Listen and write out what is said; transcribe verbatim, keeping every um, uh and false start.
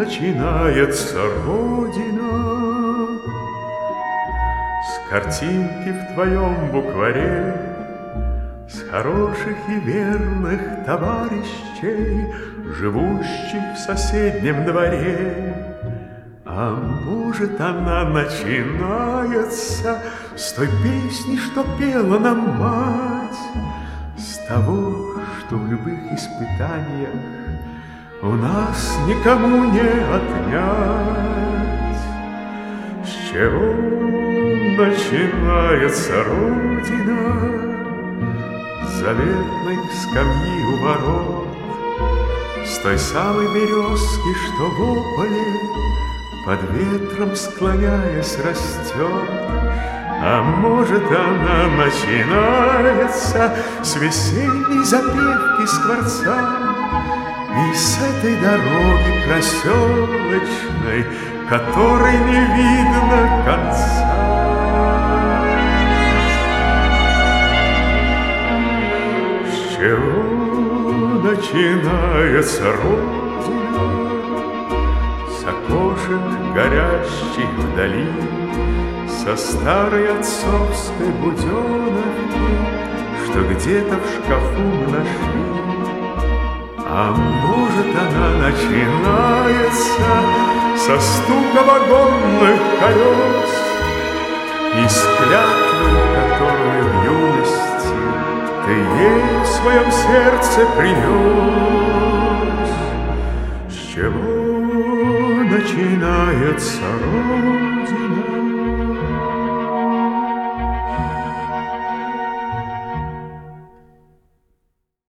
начинается Родина. С картинки в твоем букваре, с хороших и верных товарищей, живущих в соседнем дворе. А может, она начинается с той песни, что пела нам мать, с того, что в любых испытаниях у нас никому не отнять. С чего начинается Родина? С заветной скамьи у ворот, с той самой березки, что в ополе под ветром склоняясь растет. А может, она начинается с весенней запевки скворца и с этой дороги проселочной, которой не видно конца. С чего начинается Родина? С окошек, горящих вдали, со старой отцовской буденовки, что где-то в шкафу мы нашли. А может, она начинается со стука вагонных колес и с клятвы, которую в юности ты ей в своем сердце принес. С чего начинается Родина?